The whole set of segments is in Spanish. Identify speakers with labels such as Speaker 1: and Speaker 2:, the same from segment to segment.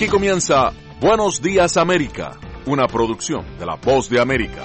Speaker 1: Aquí comienza Buenos Días América, una producción de La Voz de América.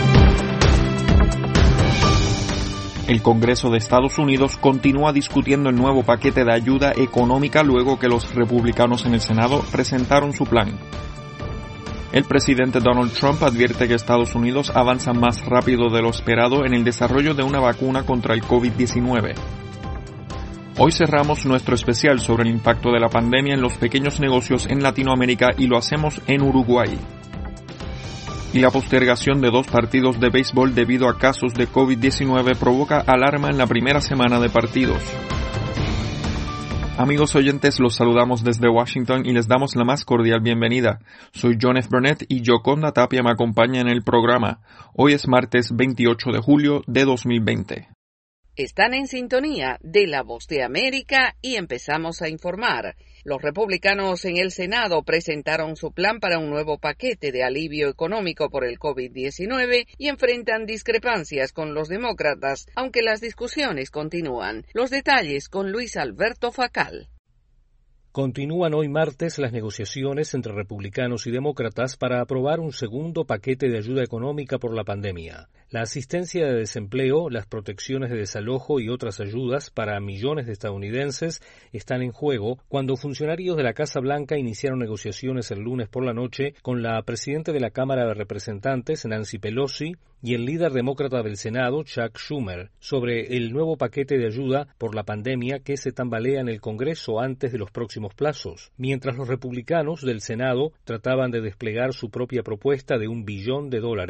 Speaker 2: El Congreso de Estados Unidos continúa discutiendo el nuevo paquete de ayuda económica luego que los republicanos en el Senado presentaron su plan. El presidente Donald Trump advierte que Estados Unidos avanza más rápido de lo esperado en el desarrollo de una vacuna contra el COVID-19. Hoy cerramos nuestro especial sobre el impacto de la pandemia en los pequeños negocios en Latinoamérica y lo hacemos en Uruguay. Y la postergación de 2 partidos de béisbol debido a casos de COVID-19 provoca alarma en la primera semana de partidos. Amigos oyentes, los saludamos desde Washington y les damos la más cordial bienvenida. Soy John F. Burnett y Yoconda Tapia me acompaña en el programa. Hoy es martes 28 de julio de 2020.
Speaker 3: Están en sintonía de La Voz de América y empezamos a informar. Los republicanos en el Senado presentaron su plan para un nuevo paquete de alivio económico por el COVID-19 y enfrentan discrepancias con los demócratas, aunque las discusiones continúan. Los detalles con Luis Alberto Facal.
Speaker 4: Continúan hoy martes las negociaciones entre republicanos y demócratas para aprobar un segundo paquete de ayuda económica por la pandemia. La asistencia de desempleo, las protecciones de desalojo y otras ayudas para millones de estadounidenses están en juego cuando funcionarios de la Casa Blanca iniciaron negociaciones el lunes por la noche con la presidenta de la Cámara de Representantes, Nancy Pelosi, y el líder demócrata del Senado, Chuck Schumer, sobre el nuevo paquete de ayuda por la pandemia que se tambalea en el Congreso antes de los próximos plazos. Mientras los republicanos del Senado trataban de desplegar su propia propuesta de $1 billón,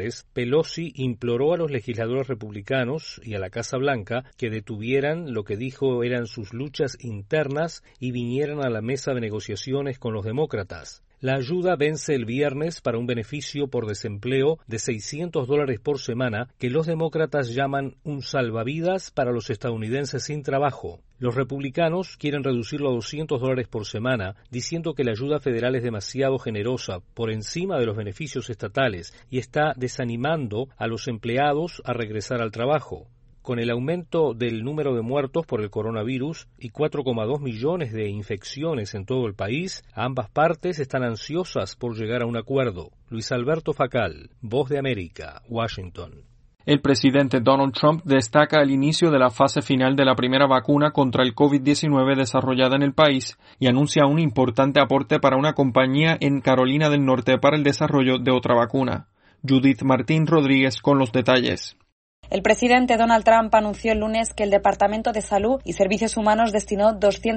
Speaker 4: Pelosi imploró a los legisladores republicanos y a la Casa Blanca que detuvieran lo que dijo eran sus luchas internas y vinieran a la mesa de negociaciones con los demócratas. La ayuda vence el viernes para un beneficio por desempleo de $600 por semana que los demócratas llaman un salvavidas para los estadounidenses sin trabajo. Los republicanos quieren reducirlo a $200 por semana, diciendo que la ayuda federal es demasiado generosa, por encima de los beneficios estatales, y está desanimando a los empleados a regresar al trabajo. Con el aumento del número de muertos por el coronavirus y 4,2 millones de infecciones en todo el país, ambas partes están ansiosas por llegar a un acuerdo. Luis Alberto Facal, Voz de América, Washington.
Speaker 2: El presidente Donald Trump destaca el inicio de la fase final de la primera vacuna contra el COVID-19 desarrollada en el país y anuncia un importante aporte para una compañía en Carolina del Norte para el desarrollo de otra vacuna. Judith Martín Rodríguez con los detalles.
Speaker 5: El presidente Donald Trump anunció el lunes que el Departamento de Salud y Servicios Humanos destinó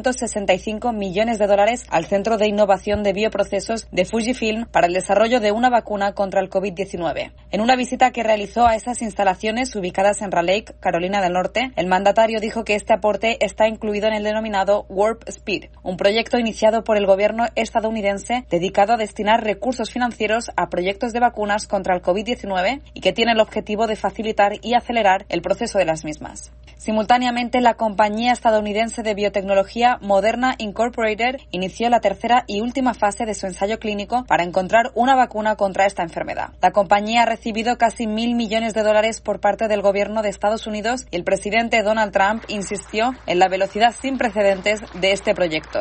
Speaker 5: $265 millones al Centro de Innovación de Bioprocesos de Fujifilm para el desarrollo de una vacuna contra el COVID-19. En una visita que realizó a esas instalaciones ubicadas en Raleigh, Carolina del Norte, el mandatario dijo que este aporte está incluido en el denominado Warp Speed, un proyecto iniciado por el gobierno estadounidense dedicado a destinar recursos financieros a proyectos de vacunas contra el COVID-19 y que tiene el objetivo de facilitar y acelerar el proceso de las mismas. Simultáneamente, la compañía estadounidense de biotecnología Moderna Incorporated inició la tercera y última fase de su ensayo clínico para encontrar una vacuna contra esta enfermedad. La compañía ha recibido casi $1.000 millones por parte del gobierno de Estados Unidos y el presidente Donald Trump insistió en la velocidad sin precedentes de este proyecto.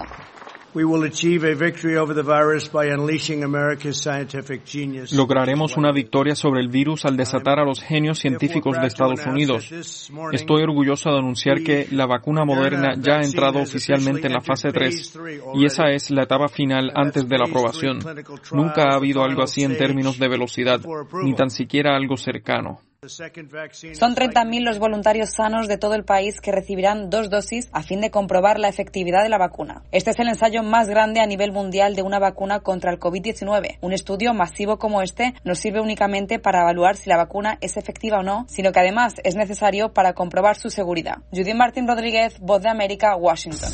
Speaker 2: Lograremos una victoria sobre el virus al desatar a los genios científicos de Estados Unidos. Estoy orgulloso de anunciar que la vacuna Moderna ya ha entrado oficialmente en la fase 3 y esa es la etapa final antes de la aprobación. Nunca ha habido algo así en términos de velocidad, ni tan siquiera algo cercano.
Speaker 5: Son 30.000 los voluntarios sanos de todo el país que recibirán 2 dosis a fin de comprobar la efectividad de la vacuna. Este es el ensayo más grande a nivel mundial de una vacuna contra el COVID-19. Un estudio masivo como este no sirve únicamente para evaluar si la vacuna es efectiva o no, sino que además es necesario para comprobar su seguridad. Judith Martín Rodríguez, Voz de América, Washington.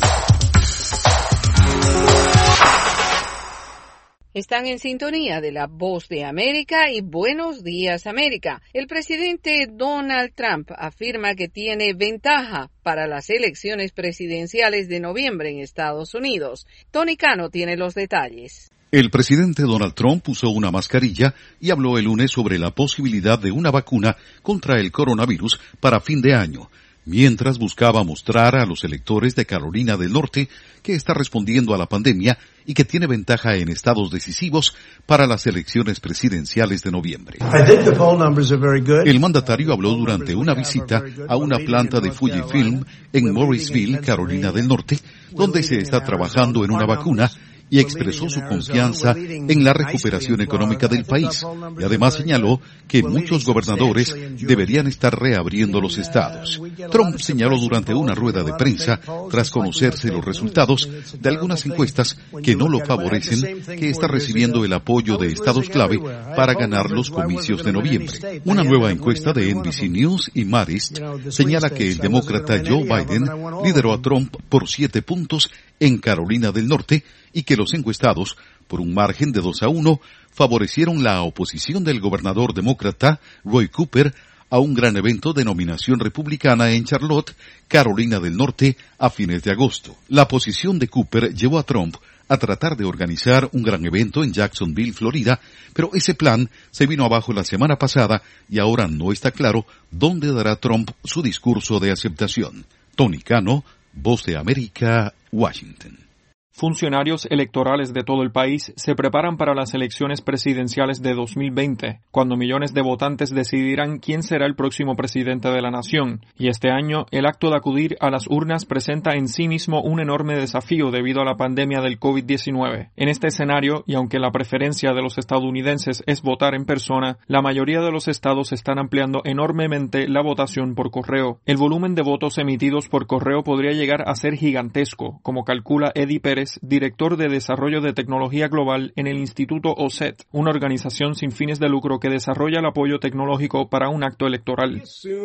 Speaker 3: Están en sintonía de La Voz de América y Buenos Días América. El presidente Donald Trump afirma que tiene ventaja para las elecciones presidenciales de noviembre en Estados Unidos. Tony Cano tiene los detalles.
Speaker 6: El presidente Donald Trump usó una mascarilla y habló el lunes sobre la posibilidad de una vacuna contra el coronavirus para fin de año. mientras buscaba mostrar a los electores de Carolina del Norte que está respondiendo a la pandemia y que tiene ventaja en estados decisivos para las elecciones presidenciales de noviembre. El mandatario habló durante una visita a una planta de Fujifilm en Morrisville, Carolina del Norte, donde se está trabajando en una vacuna, y expresó su confianza en la recuperación económica del país. Y además señaló que muchos gobernadores deberían estar reabriendo los estados. Trump señaló durante una rueda de prensa, tras conocerse los resultados de algunas encuestas que no lo favorecen, que está recibiendo el apoyo de estados clave para ganar los comicios de noviembre. Una nueva encuesta de NBC News y Marist señala que el demócrata Joe Biden lideró a Trump por 7 puntos en Carolina del Norte y que los encuestados, por un margen de 2-1, favorecieron la oposición del gobernador demócrata Roy Cooper a un gran evento de nominación republicana en Charlotte, Carolina del Norte, a fines de agosto. La posición de Cooper llevó a Trump a tratar de organizar un gran evento en Jacksonville, Florida, pero ese plan se vino abajo la semana pasada y ahora no está claro dónde dará Trump su discurso de aceptación. Tony Cano, Voz de América, Washington.
Speaker 2: Funcionarios electorales de todo el país se preparan para las elecciones presidenciales de 2020, cuando millones de votantes decidirán quién será el próximo presidente de la nación. Y este año, el acto de acudir a las urnas presenta en sí mismo un enorme desafío debido a la pandemia del COVID-19. En este escenario, y aunque la preferencia de los estadounidenses es votar en persona, la mayoría de los estados están ampliando enormemente la votación por correo. El volumen de votos emitidos por correo podría llegar a ser gigantesco, como calcula Eddie Pérez, director de Desarrollo de Tecnología Global en el Instituto OSET, una organización sin fines de lucro que desarrolla el apoyo tecnológico para un acto electoral.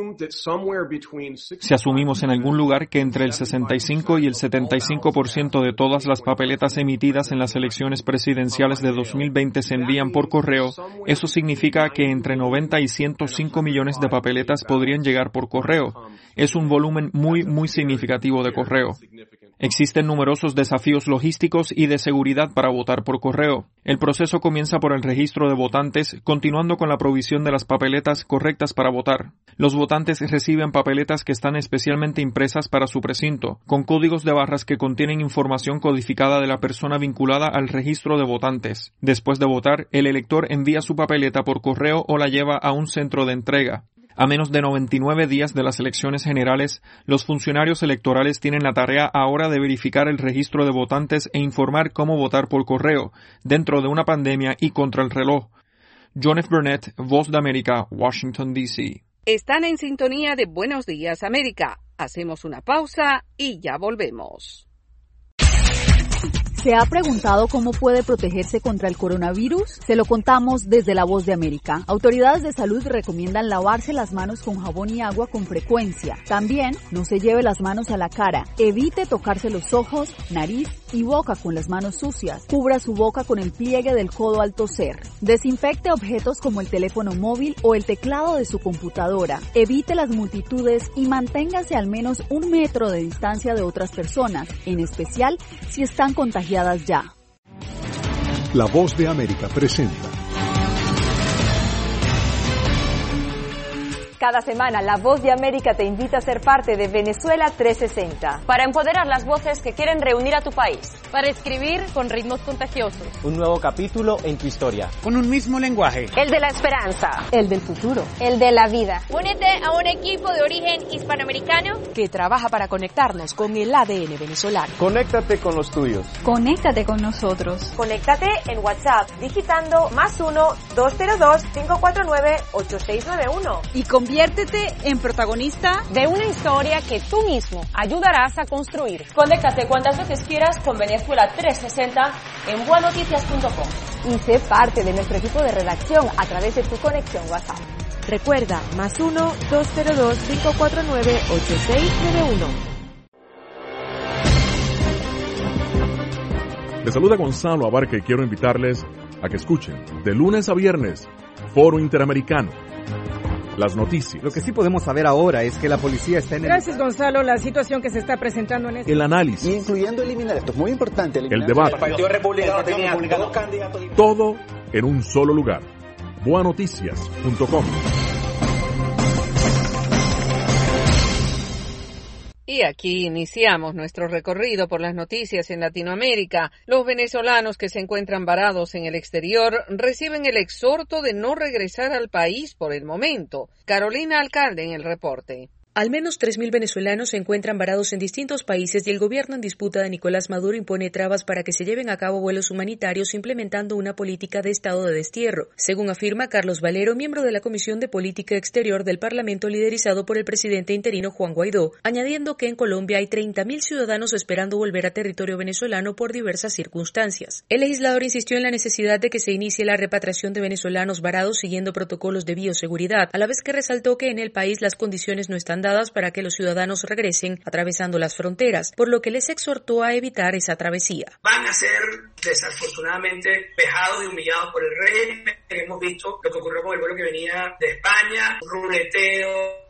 Speaker 2: Si asumimos en algún lugar que entre el 65 y el 75% de todas las papeletas emitidas en las elecciones presidenciales de 2020 se envían por correo, eso significa que entre 90 y 105 millones de papeletas podrían llegar por correo. Es un volumen muy significativo de correo. Existen numerosos desafíos logísticos y de seguridad para votar por correo. El proceso comienza por el registro de votantes, continuando con la provisión de las papeletas correctas para votar. Los votantes reciben papeletas que están especialmente impresas para su precinto, con códigos de barras que contienen información codificada de la persona vinculada al registro de votantes. Después de votar, el elector envía su papeleta por correo o la lleva a un centro de entrega. A menos de 99 días de las elecciones generales, los funcionarios electorales tienen la tarea ahora de verificar el registro de votantes e informar cómo votar por correo, dentro de una pandemia y contra el reloj. John F. Burnett, Voz de América, Washington, D.C.
Speaker 3: Están en sintonía de Buenos Días, América. Hacemos una pausa y ya volvemos.
Speaker 7: ¿Se ha preguntado cómo puede protegerse contra el coronavirus? Se lo contamos desde La Voz de América. Autoridades de salud recomiendan lavarse las manos con jabón y agua con frecuencia. También no se lleve las manos a la cara. Evite tocarse los ojos, nariz y boca con las manos sucias. Cubra su boca con el pliegue del codo al toser. Desinfecte objetos como el teléfono móvil o el teclado de su computadora. Evite las multitudes y manténgase al menos 1 metro de distancia de otras personas, en especial si están contagiadas ya.
Speaker 8: La Voz de América presenta.
Speaker 9: Cada semana, La Voz de América te invita a ser parte de Venezuela 360.
Speaker 10: Para empoderar las voces que quieren reunir a tu país.
Speaker 11: Para escribir con ritmos contagiosos.
Speaker 12: Un nuevo capítulo en tu historia.
Speaker 13: Con un mismo lenguaje.
Speaker 10: El de la esperanza.
Speaker 9: El del futuro.
Speaker 11: El de la vida.
Speaker 14: Únete a un equipo de origen hispanoamericano
Speaker 15: que trabaja para conectarnos con el ADN venezolano.
Speaker 12: Conéctate con los tuyos.
Speaker 9: Conéctate con nosotros.
Speaker 10: Conéctate en WhatsApp digitando +1-202-549-8691.
Speaker 15: Y conviértete en protagonista
Speaker 10: de una historia que tú mismo ayudarás a construir.
Speaker 11: Conéctate cuantas veces quieras con Venezuela 360 en buenoticias.com.
Speaker 9: Y sé parte de nuestro equipo de redacción a través de tu conexión WhatsApp.
Speaker 15: Recuerda, +1-202-549-8691.
Speaker 1: Les saluda Gonzalo Abarca y quiero invitarles a que escuchen de lunes a viernes Foro Interamericano. Las noticias.
Speaker 16: Lo que sí podemos saber ahora es que la policía está en el...
Speaker 17: Gracias, Gonzalo. La situación que se está presentando en este...
Speaker 1: El análisis.
Speaker 18: Incluyendo eliminar, esto es muy importante.
Speaker 1: El debate.
Speaker 18: El Partido Republicano tenía dos candidatos.
Speaker 1: Todo en un solo lugar. Buenoticias.com.
Speaker 3: Y aquí iniciamos nuestro recorrido por las noticias en Latinoamérica. Los venezolanos que se encuentran varados en el exterior reciben el exhorto de no regresar al país por el momento. Carolina Alcalde en el reporte.
Speaker 13: Al menos 3.000 venezolanos se encuentran varados en distintos países y el gobierno en disputa de Nicolás Maduro impone trabas para que se lleven a cabo vuelos humanitarios implementando una política de estado de destierro, según afirma Carlos Valero, miembro de la Comisión de Política Exterior del Parlamento liderizado por el presidente interino Juan Guaidó, añadiendo que en Colombia hay 30.000 ciudadanos esperando volver a territorio venezolano por diversas circunstancias. El legislador insistió en la necesidad de que se inicie la repatriación de venezolanos varados siguiendo protocolos de bioseguridad, a la vez que resaltó que en el país las condiciones no están para que los ciudadanos regresen atravesando las fronteras, por lo que les exhortó a evitar esa travesía.
Speaker 19: Van a ser desafortunadamente vejados y humillados por el régimen. Hemos visto lo que ocurrió con el vuelo que venía de España, un ruleteo,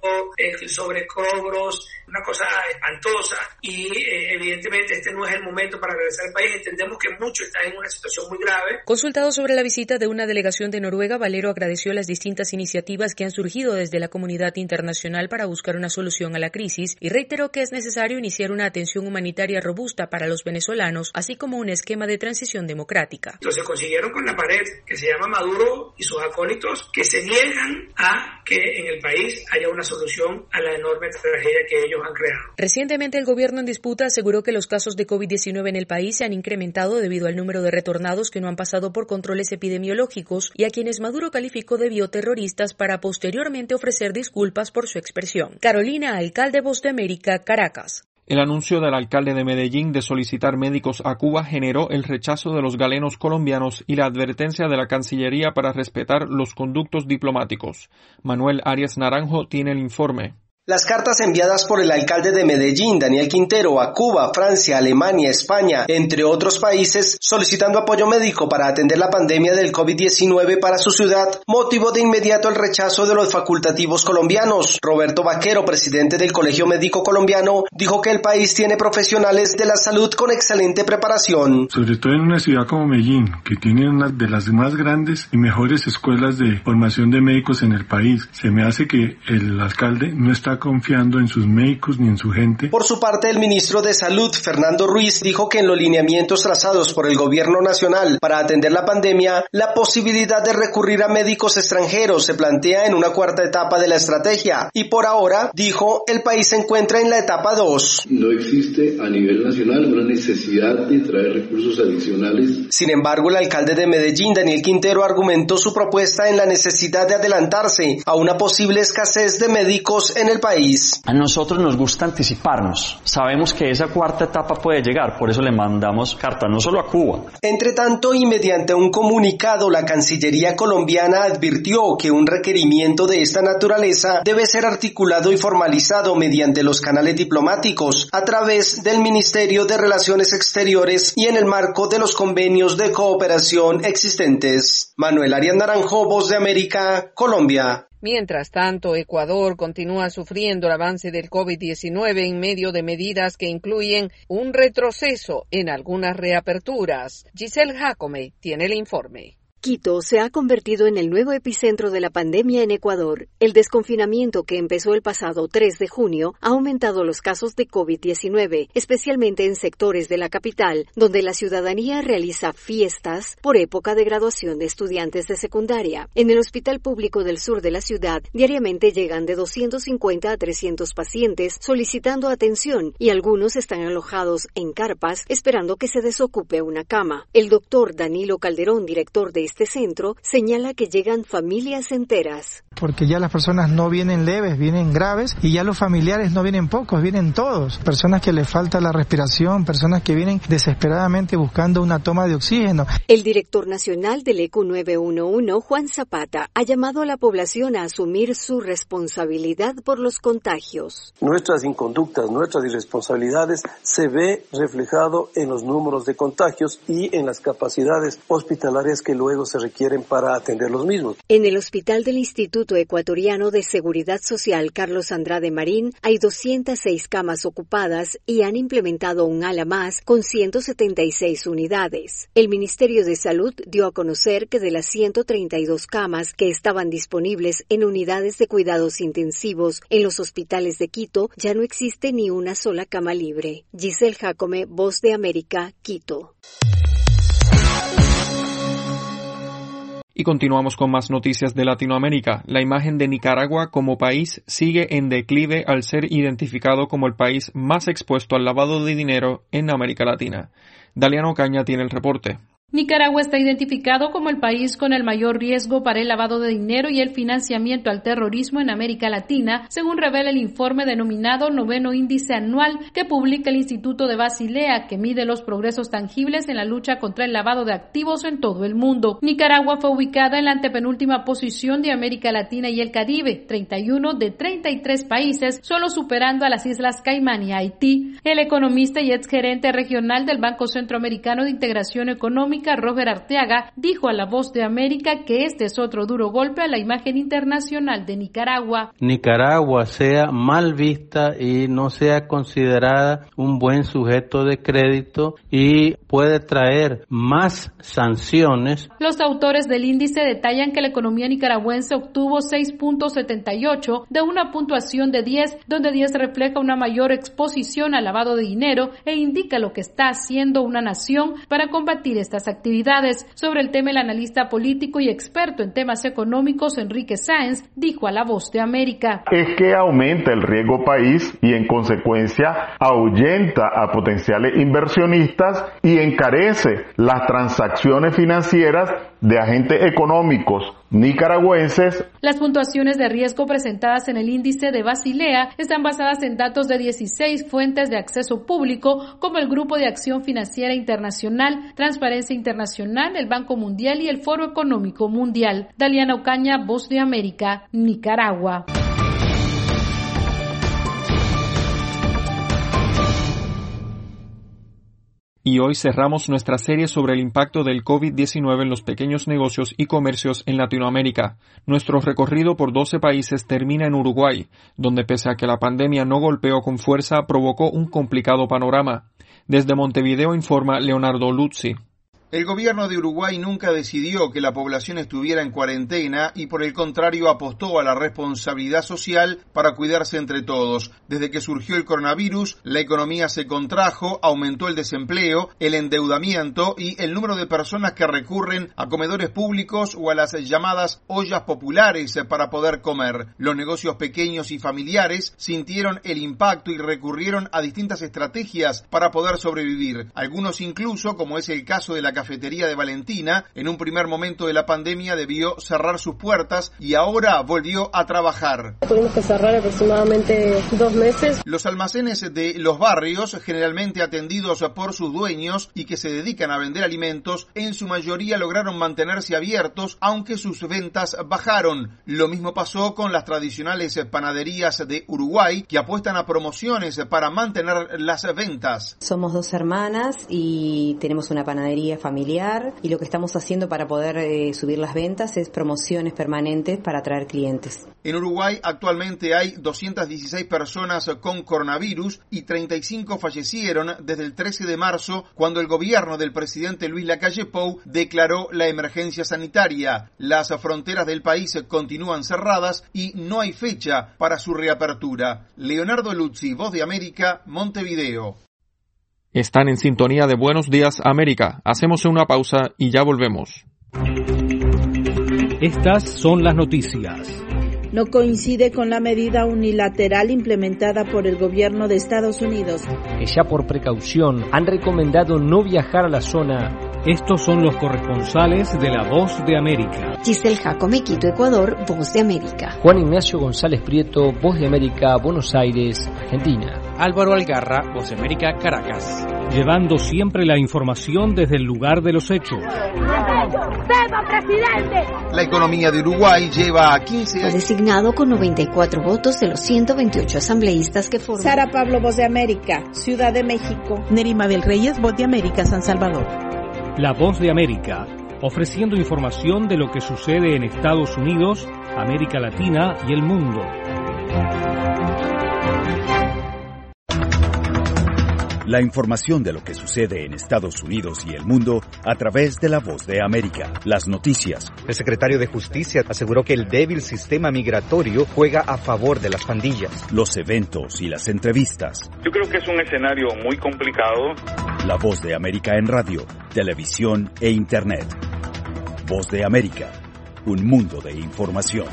Speaker 19: sobrecobros, una cosa espantosa y evidentemente este no es el momento para regresar al país. Entendemos que muchos están en una situación muy grave.
Speaker 13: Consultado sobre la visita de una delegación de Noruega, Valero agradeció las distintas iniciativas que han surgido desde la comunidad internacional para buscar una solución a la crisis y reiteró que es necesario iniciar una atención humanitaria robusta para los venezolanos, así como un esquema de transición democrática.
Speaker 19: Entonces consiguieron con la pared que se llama Maduro y sus acólitos que se niegan a que en el país haya una solución a la enorme tragedia que ellos han creado.
Speaker 13: Recientemente el gobierno en disputa aseguró que los casos de COVID-19 en el país se han incrementado debido al número de retornados que no han pasado por controles epidemiológicos y a quienes Maduro calificó de bioterroristas para posteriormente ofrecer disculpas por su expresión. Carolina Alcalde, Voz de América, Caracas.
Speaker 2: El anuncio del alcalde de Medellín de solicitar médicos a Cuba generó el rechazo de los galenos colombianos y la advertencia de la Cancillería para respetar los conductos diplomáticos. Manuel Arias Naranjo tiene el informe.
Speaker 20: Las cartas enviadas por el alcalde de Medellín, Daniel Quintero, a Cuba, Francia, Alemania, España, entre otros países, solicitando apoyo médico para atender la pandemia del COVID-19 para su ciudad, motivó de inmediato el rechazo de los facultativos colombianos. Roberto Vaquero, presidente del Colegio Médico Colombiano, dijo que el país tiene profesionales de la salud con excelente preparación.
Speaker 21: Sobre todo en una ciudad como Medellín, que tiene una de las más grandes y mejores escuelas de formación de médicos en el país, se me hace que el alcalde no está confiando en sus médicos ni en su gente.
Speaker 20: Por su parte, el ministro de Salud, Fernando Ruiz, dijo que en los lineamientos trazados por el gobierno nacional para atender la pandemia, la posibilidad de recurrir a médicos extranjeros se plantea en una cuarta etapa de la estrategia y por ahora, dijo, el país se encuentra en la etapa 2.
Speaker 22: No existe a nivel nacional una necesidad de traer recursos adicionales.
Speaker 20: Sin embargo, el alcalde de Medellín, Daniel Quintero, argumentó su propuesta en la necesidad de adelantarse a una posible escasez de médicos en el país.
Speaker 23: A nosotros nos gusta anticiparnos. Sabemos que esa cuarta etapa puede llegar, por eso le mandamos carta no solo a Cuba.
Speaker 20: Entre tanto, y mediante un comunicado, la Cancillería colombiana advirtió que un requerimiento de esta naturaleza debe ser articulado y formalizado mediante los canales diplomáticos a través del Ministerio de Relaciones Exteriores y en el marco de los convenios de cooperación existentes. Manuel Arias Naranjo, Voz de América, Colombia.
Speaker 3: Mientras tanto, Ecuador continúa sufriendo el avance del COVID-19 en medio de medidas que incluyen un retroceso en algunas reaperturas. Giselle Jacome tiene el informe.
Speaker 24: Quito se ha convertido en el nuevo epicentro de la pandemia en Ecuador. El desconfinamiento que empezó el pasado 3 de junio ha aumentado los casos de COVID-19, especialmente en sectores de la capital, donde la ciudadanía realiza fiestas por época de graduación de estudiantes de secundaria. En el hospital público del sur de la ciudad, diariamente llegan de 250 a 300 pacientes solicitando atención y algunos están alojados en carpas esperando que se desocupe una cama. El doctor Danilo Calderón, director de este centro, señala que llegan familias enteras.
Speaker 25: Porque ya las personas no vienen leves, vienen graves y ya los familiares no vienen pocos, vienen todos. Personas que les falta la respiración, personas que vienen desesperadamente buscando una toma de oxígeno.
Speaker 24: El director nacional del ECU 911, Juan Zapata, ha llamado a la población a asumir su responsabilidad por los contagios.
Speaker 26: Nuestras inconductas, nuestras irresponsabilidades se ve reflejado en los números de contagios y en las capacidades hospitalarias que luego se requieren para atender los mismos.
Speaker 24: En el hospital del Instituto Instituto Ecuatoriano de Seguridad Social Carlos Andrade Marín hay 206 camas ocupadas y han implementado un ala más con 176 unidades. El Ministerio de Salud dio a conocer que de las 132 camas que estaban disponibles en unidades de cuidados intensivos en los hospitales de Quito, ya no existe ni una sola cama libre. Giselle Jacome, Voz de América, Quito.
Speaker 2: Y continuamos con más noticias de Latinoamérica. La imagen de Nicaragua como país sigue en declive al ser identificado como el país más expuesto al lavado de dinero en América Latina. Daliana Ocaña tiene el reporte.
Speaker 4: Nicaragua está identificado como el país con el mayor riesgo para el lavado de dinero y el financiamiento al terrorismo en América Latina, según revela el informe denominado Noveno Índice Anual que publica el Instituto de Basilea, que mide los progresos tangibles en la lucha contra el lavado de activos en todo el mundo. Nicaragua fue ubicada en la antepenúltima posición de América Latina y el Caribe, 31 de 33 países, solo superando a las Islas Caimán y Haití. El economista y exgerente regional del Banco Centroamericano de Integración Económica, Roger Arteaga, dijo a La Voz de América que este es otro duro golpe a la imagen internacional de Nicaragua.
Speaker 5: Nicaragua sea mal vista y no sea considerada un buen sujeto de crédito y puede traer más sanciones.
Speaker 4: Los autores del índice detallan que la economía nicaragüense obtuvo 6.78 de una puntuación de 10, donde 10 refleja una mayor exposición al lavado de dinero e indica lo que está haciendo una nación para combatir estas actividades. Sobre el tema, el analista político y experto en temas económicos Enrique Sáenz dijo a La Voz de América:
Speaker 6: es que aumenta el riesgo país y en consecuencia ahuyenta a potenciales inversionistas y encarece las transacciones financieras de agentes económicos nicaragüenses.
Speaker 4: Las puntuaciones de riesgo presentadas en el índice de Basilea están basadas en datos de 16 fuentes de acceso público, como el Grupo de Acción Financiera Internacional, Transparencia Internacional, el Banco Mundial y el Foro Económico Mundial. Daliana Ocaña, Voz de América, Nicaragua.
Speaker 2: Y hoy cerramos nuestra serie sobre el impacto del COVID-19 en los pequeños negocios y comercios en Latinoamérica. Nuestro recorrido por 12 países termina en Uruguay, donde pese a que la pandemia no golpeó con fuerza, provocó un complicado panorama. Desde Montevideo informa Leonardo Luzzi.
Speaker 7: El gobierno de Uruguay nunca decidió que la población estuviera en cuarentena y por el contrario apostó a la responsabilidad social para cuidarse entre todos. Desde que surgió el coronavirus, la economía se contrajo, aumentó el desempleo, el endeudamiento y el número de personas que recurren a comedores públicos o a las llamadas ollas populares para poder comer. Los negocios pequeños y familiares sintieron el impacto y recurrieron a distintas estrategias para poder sobrevivir. Algunos incluso, como es el caso de la cafetería de Valentina, en un primer momento de la pandemia debió cerrar sus puertas y ahora volvió a trabajar.
Speaker 8: Tuvimos que cerrar aproximadamente 2 meses.
Speaker 7: Los almacenes de los barrios, generalmente atendidos por sus dueños y que se dedican a vender alimentos, en su mayoría lograron mantenerse abiertos, aunque sus ventas bajaron. Lo mismo pasó con las tradicionales panaderías de Uruguay, que apuestan a promociones para mantener las ventas.
Speaker 14: Somos 2 hermanas y tenemos una panadería familiar y lo que estamos haciendo para poder subir las ventas es promociones permanentes para atraer clientes.
Speaker 7: En Uruguay actualmente hay 216 personas con coronavirus y 35 fallecieron desde el 13 de marzo, cuando el gobierno del presidente Luis Lacalle Pou declaró la emergencia sanitaria. Las fronteras del país continúan cerradas y no hay fecha para su reapertura. Leonardo Luzzi, Voz de América, Montevideo.
Speaker 2: Están en sintonía de Buenos Días América. Hacemos una pausa y ya volvemos.
Speaker 27: Estas son las noticias.
Speaker 28: No coincide con la medida unilateral implementada por el gobierno de Estados Unidos,
Speaker 27: que ya por precaución han recomendado no viajar a la zona. Estos son los corresponsales de La Voz de América.
Speaker 24: Giselle Jacome, Quito, Ecuador, Voz de América.
Speaker 27: Juan Ignacio González Prieto, Voz de América, Buenos Aires, Argentina.
Speaker 29: Álvaro Algarra, Voz de América, Caracas.
Speaker 27: Llevando siempre la información desde el lugar de los hechos.
Speaker 7: La economía de Uruguay lleva a 15 años.
Speaker 24: Fue designado con 94 votos de los 128 asambleístas que forman.
Speaker 28: Sara Pablo, Voz de América, Ciudad de México.
Speaker 15: Nerima del Reyes, Voz de América, San Salvador.
Speaker 27: La Voz de América, ofreciendo información de lo que sucede en Estados Unidos, América Latina y el mundo.
Speaker 1: La información de lo que sucede en Estados Unidos y el mundo a través de La Voz de América. Las noticias.
Speaker 9: El secretario de Justicia aseguró que el débil sistema migratorio juega a favor de las pandillas.
Speaker 1: Los eventos y las entrevistas.
Speaker 10: Yo creo que es un escenario muy complicado.
Speaker 1: La Voz de América en radio, televisión e internet. Voz de América, un mundo de información.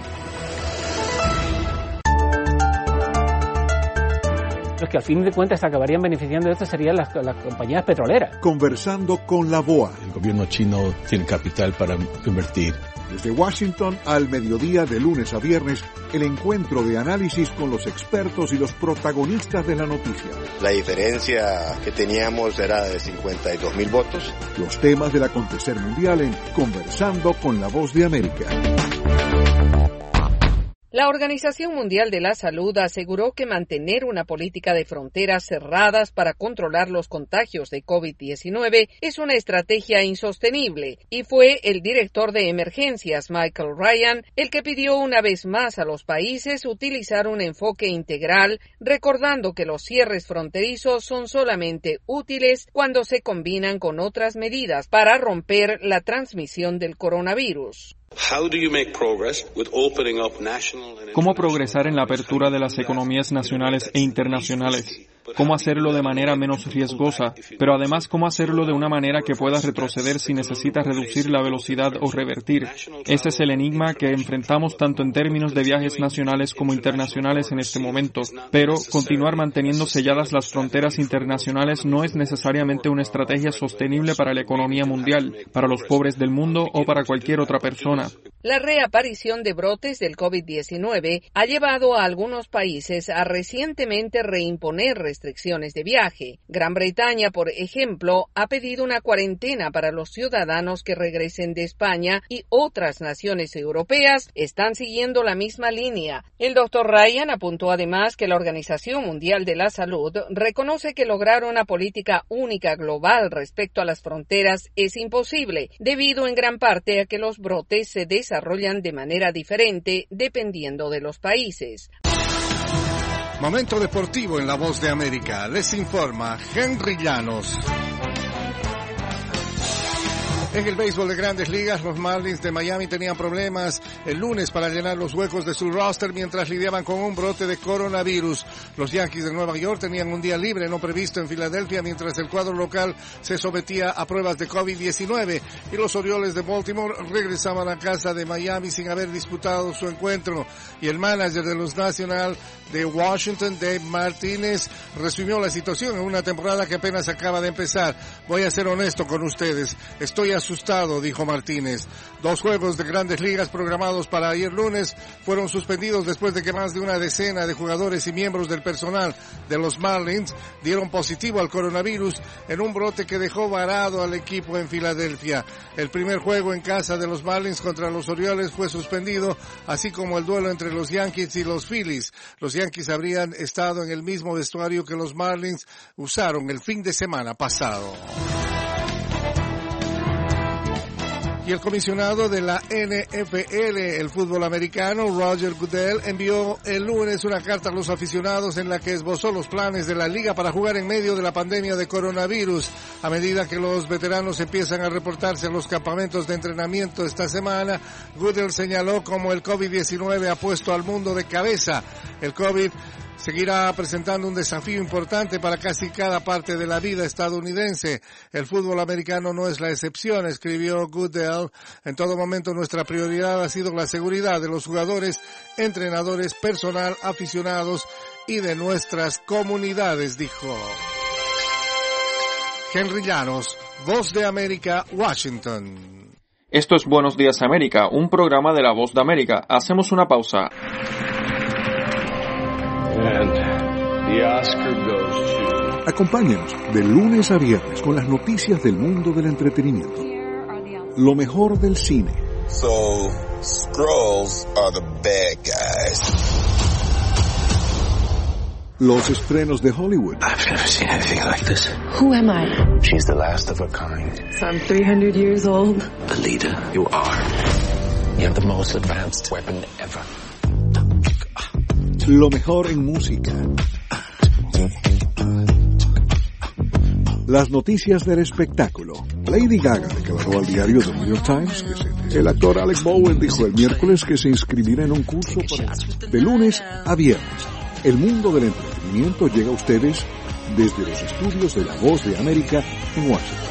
Speaker 11: Los que al fin de cuentas se acabarían beneficiando de esto serían las compañías petroleras.
Speaker 12: Conversando con la BOA.
Speaker 16: El gobierno chino tiene capital para invertir.
Speaker 12: Desde Washington al mediodía de lunes a viernes, el encuentro de análisis con los expertos y los protagonistas de la noticia.
Speaker 17: La diferencia que teníamos era de 52,000 votos.
Speaker 12: Los temas del acontecer mundial en Conversando con la Voz de América.
Speaker 3: La Organización Mundial de la Salud aseguró que mantener una política de fronteras cerradas para controlar los contagios de COVID-19 es una estrategia insostenible, y fue el director de emergencias, Michael Ryan, el que pidió una vez más a los países utilizar un enfoque integral, recordando que los cierres fronterizos son solamente útiles cuando se combinan con otras medidas para romper la transmisión del coronavirus.
Speaker 2: ¿Cómo progresar en la apertura de las economías nacionales e internacionales? ¿Cómo hacerlo de manera menos riesgosa, pero además cómo hacerlo de una manera que pueda retroceder si necesita reducir la velocidad o revertir? Ese es el enigma que enfrentamos tanto en términos de viajes nacionales como internacionales en este momento. Pero continuar manteniendo selladas las fronteras internacionales no es necesariamente una estrategia sostenible para la economía mundial, para los pobres del mundo o para cualquier otra persona.
Speaker 3: La reaparición de brotes del COVID-19 ha llevado a algunos países a recientemente reimponer restricciones de viaje. Gran Bretaña, por ejemplo, ha pedido una cuarentena para los ciudadanos que regresen de España, y otras naciones europeas están siguiendo la misma línea. El Dr. Ryan apuntó además que la Organización Mundial de la Salud reconoce que lograr una política única global respecto a las fronteras es imposible, debido en gran parte a que los brotes se desarrollan de manera diferente dependiendo de los países.
Speaker 18: Momento deportivo en La Voz de América. Les informa Henry Llanos. En el béisbol de Grandes Ligas, los Marlins de Miami tenían problemas el lunes para llenar los huecos de su roster mientras lidiaban con un brote de coronavirus. Los Yankees de Nueva York tenían un día libre no previsto en Filadelfia mientras el cuadro local se sometía a pruebas de COVID-19, y los Orioles de Baltimore regresaban a casa de Miami sin haber disputado su encuentro. Y el manager de los Nationals de Washington, Dave Martínez, resumió la situación en una temporada que apenas acaba de empezar. Voy a ser honesto con ustedes, estoy asustado, dijo Martínez. 2 juegos de Grandes Ligas programados para ayer lunes fueron suspendidos después de que más de una decena de jugadores y miembros del personal de los Marlins dieron positivo al coronavirus en un brote que dejó varado al equipo en Filadelfia. El primer juego en casa de los Marlins contra los Orioles fue suspendido, así como el duelo entre los Yankees y los Phillies. Los Yankees habrían estado en el mismo vestuario que los Marlins usaron el fin de semana pasado. Y el comisionado de la NFL, el fútbol americano, Roger Goodell, envió el lunes una carta a los aficionados en la que esbozó los planes de la liga para jugar en medio de la pandemia de coronavirus. A medida que los veteranos empiezan a reportarse a los campamentos de entrenamiento esta semana, Goodell señaló cómo el COVID-19 ha puesto al mundo de cabeza. El COVID seguirá presentando un desafío importante para casi cada parte de la vida estadounidense. El fútbol americano no es la excepción, escribió Goodell. En todo momento nuestra prioridad ha sido la seguridad de los jugadores, entrenadores, personal, aficionados y de nuestras comunidades, dijo. Henry Llanos, Voz de América, Washington.
Speaker 2: Esto es Buenos Días América, un programa de La Voz de América. Hacemos una pausa.
Speaker 12: Acompáñenos de lunes a viernes con las noticias del mundo del entretenimiento. Lo mejor del cine.
Speaker 19: So, Skrulls are the bad guys.
Speaker 12: los estrenos de Hollywood.
Speaker 5: I've never seen anything like this.
Speaker 13: Who am I?
Speaker 5: She's the last of her kind.
Speaker 13: So I'm 300 years old.
Speaker 5: The leader you are. You have the most advanced weapon ever.
Speaker 12: Lo mejor en música. Las noticias del espectáculo. Lady Gaga declaró al diario The New York Times que el actor Alec Baldwin dijo el miércoles que se inscribirá en un curso de lunes a viernes. El mundo del entretenimiento llega a ustedes desde los estudios de La Voz de América en Washington.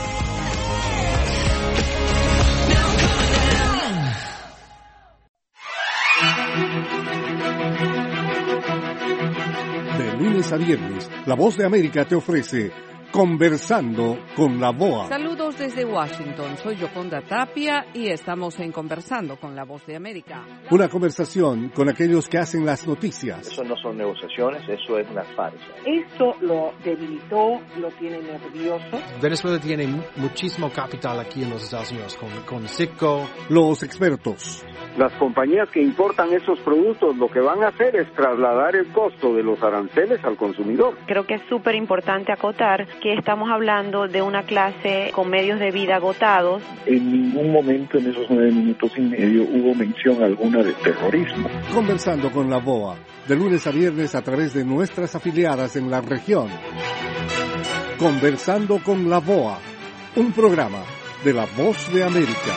Speaker 18: De lunes a viernes, La Voz de América te ofrece Conversando con la BOA.
Speaker 3: Saludos desde Washington, soy Yoconda Tapia y estamos en Conversando con la Voz de América.
Speaker 18: Una conversación con aquellos que hacen las noticias.
Speaker 19: Eso no son negociaciones, eso es una farsa.
Speaker 20: Esto lo debilitó, lo tiene nervioso.
Speaker 21: Venezuela tiene muchísimo capital aquí en los Estados Unidos, con Citgo.
Speaker 18: Los expertos.
Speaker 22: Las compañías que importan esos productos lo que van a hacer es trasladar el costo de los aranceles al consumidor.
Speaker 23: Creo que es súper importante acotar que estamos hablando de una clase con medios de vida agotados.
Speaker 25: En ningún momento en esos 9 minutos y medio hubo mención alguna de terrorismo.
Speaker 18: Conversando con la BOA, de lunes a viernes a través de nuestras afiliadas en la región. Conversando con la BOA, un programa de La Voz de América.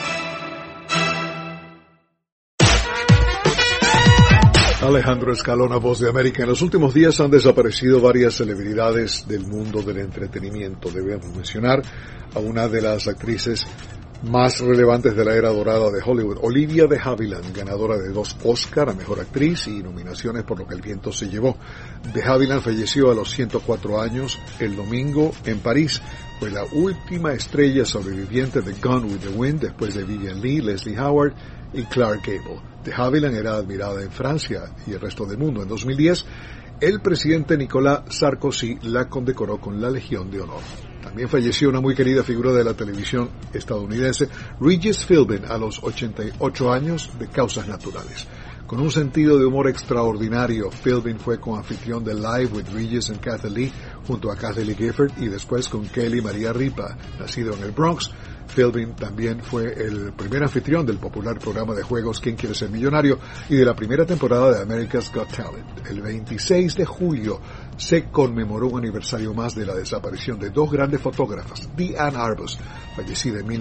Speaker 12: Alejandro Escalona, Voz de América. En los últimos días han desaparecido varias celebridades del mundo del entretenimiento. Debemos mencionar a una de las actrices más relevantes de la era dorada de Hollywood, Olivia de Havilland, ganadora de 2 Oscar a Mejor Actriz y nominaciones por Lo que el viento se llevó. De Havilland falleció a los 104 años el domingo en París. Fue la última estrella sobreviviente de Gone with the Wind después de Vivien Leigh, Leslie Howard y Clark Gable. De Havilland era admirada en Francia y el resto del mundo. En 2010, el presidente Nicolas Sarkozy la condecoró con la Legión de Honor. También falleció una muy querida figura de la televisión estadounidense, Regis Philbin, a los 88 años de causas naturales. Con un sentido de humor extraordinario, Philbin fue coanfitrión de Live with Regis and Kathie Lee junto a Kathie Lee Gifford y después con Kelly María Ripa, nacido en el Bronx. Philbin también fue el primer anfitrión del popular programa de juegos ¿Quién quiere ser millonario? Y de la primera temporada de America's Got Talent. El 26 de julio se conmemoró un aniversario más de la desaparición de 2 grandes fotógrafas, Diane Arbus, fallecida en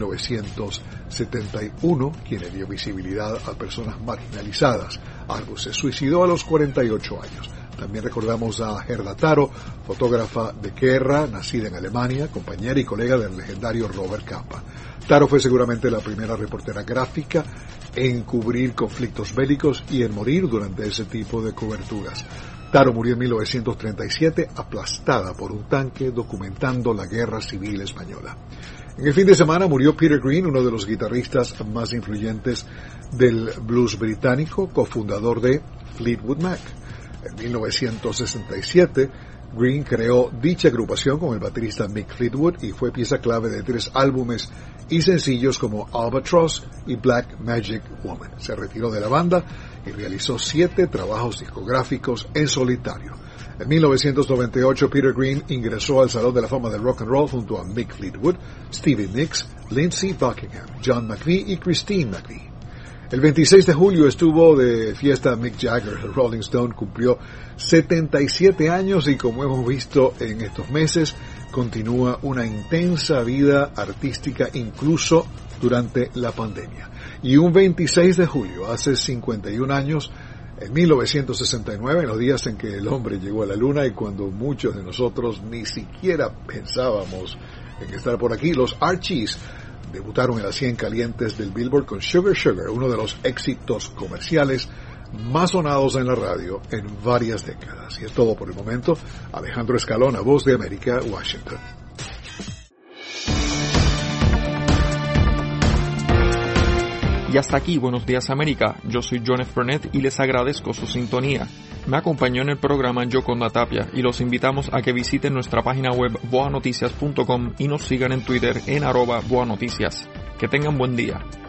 Speaker 12: 1971, quien le dio visibilidad a personas marginalizadas. Arbus se suicidó a los 48 años. También recordamos a Gerda Taro, fotógrafa de guerra, nacida en Alemania, compañera y colega del legendario Robert Capa. Taro fue seguramente la primera reportera gráfica en cubrir conflictos bélicos y en morir durante ese tipo de coberturas. Taro murió en 1937 aplastada por un tanque documentando la Guerra Civil Española. En el fin de semana murió Peter Green, uno de los guitarristas más influyentes del blues británico, cofundador de Fleetwood Mac. En 1967, Green creó dicha agrupación con el baterista Mick Fleetwood y fue pieza clave de 3 álbumes y sencillos como Albatross y Black Magic Woman. Se retiró de la banda y realizó 7 trabajos discográficos en solitario. En 1998, Peter Green ingresó al Salón de la Fama del Rock and Roll junto a Mick Fleetwood, Stevie Nicks, Lindsey Buckingham, John McVie y Christine McVie. El 26 de julio estuvo de fiesta Mick Jagger. El Rolling Stone cumplió 77 años y, como hemos visto en estos meses, continúa una intensa vida artística incluso durante la pandemia. Y un 26 de julio, hace 51 años, en 1969, en los días en que el hombre llegó a la luna y cuando muchos de nosotros ni siquiera pensábamos en estar por aquí, los Archies debutaron en las 100 calientes del Billboard con Sugar Sugar, uno de los éxitos comerciales más sonados en la radio en varias décadas. Y es todo por el momento. Alejandro Escalona, Voz de América, Washington.
Speaker 2: Y hasta aquí, Buenos Días América. Yo soy John F. Burnett y les agradezco su sintonía. Me acompañó en el programa Yoconda Tapia y los invitamos a que visiten nuestra página web boanoticias.com y nos sigan en Twitter en @boanoticias. Que tengan buen día.